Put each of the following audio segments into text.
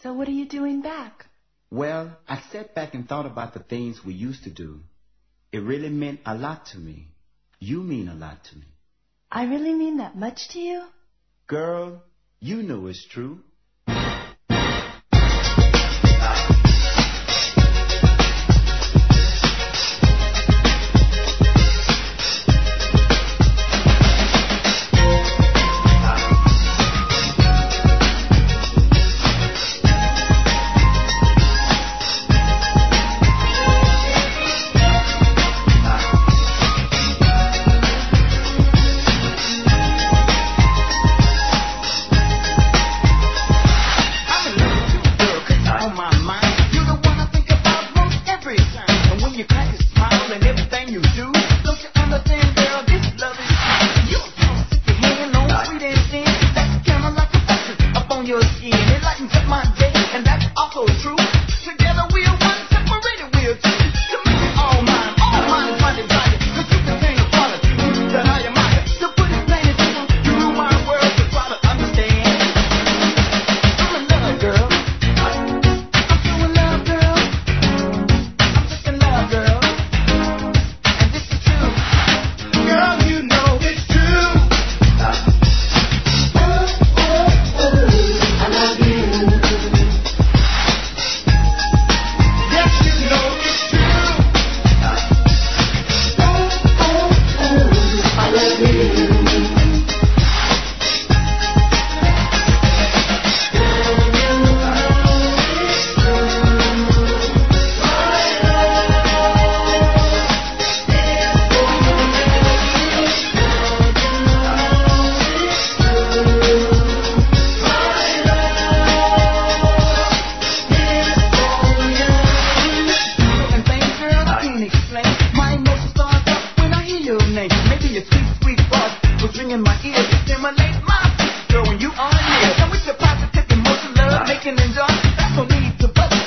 So what are you doing back? Well, I sat back and thought about the things we used to do. It really meant a lot to me. You mean a lot to me. I really mean that much to you? Girl, you know it's true.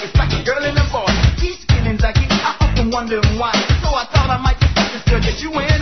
Wondering why, so I thought I might just get you in.